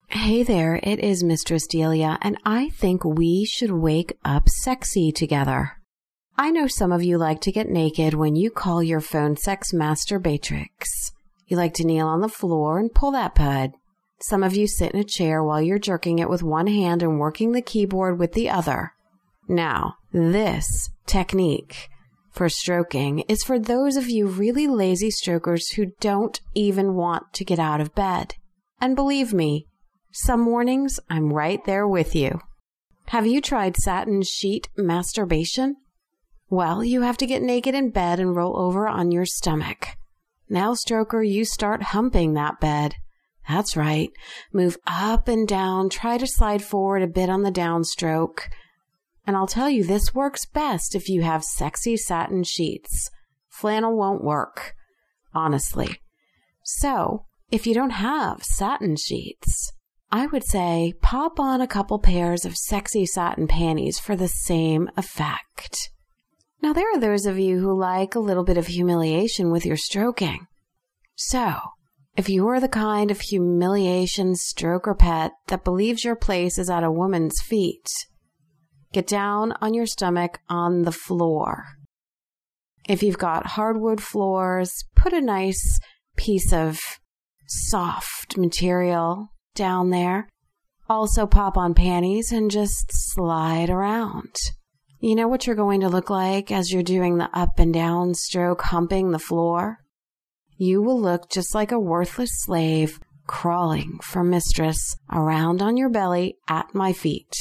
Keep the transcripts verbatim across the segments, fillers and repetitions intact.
Hey there, it is Mistress Delia, and I think we should wake up sexy together. I know some of you like to get naked when you call your phone sex masturbatrix. You like to kneel on the floor and pull that pud. Some of you sit in a chair while you're jerking it with one hand and working the keyboard with the other. Now, this technique for stroking is for those of you really lazy strokers who don't even want to get out of bed. And believe me, some mornings I'm right there with you. Have you tried satin sheet masturbation? Well, you have to get naked in bed and roll over on your stomach. Now, stroker, you start humping that bed. That's right. Move up and down. Try to slide forward a bit on the downstroke. And I'll tell you, this works best if you have sexy satin sheets. Flannel won't work, honestly. So, if you don't have satin sheets, I would say pop on a couple pairs of sexy satin panties for the same effect. Now, there are those of you who like a little bit of humiliation with your stroking. So, if you are the kind of humiliation stroker pet that believes your place is at a woman's feet, get down on your stomach on the floor. If you've got hardwood floors, put a nice piece of soft material down there. Also pop on panties and just slide around. You know what you're going to look like as you're doing the up and down stroke humping the floor? You will look just like a worthless slave crawling for mistress around on your belly at my feet.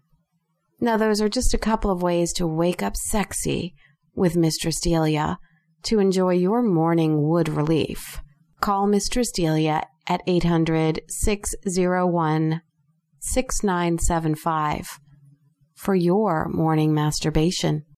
Now, those are just a couple of ways to wake up sexy with Mistress Delia to enjoy your morning wood relief. Call Mistress Delia at eight hundred, six oh one, six nine seven five for your morning masturbation.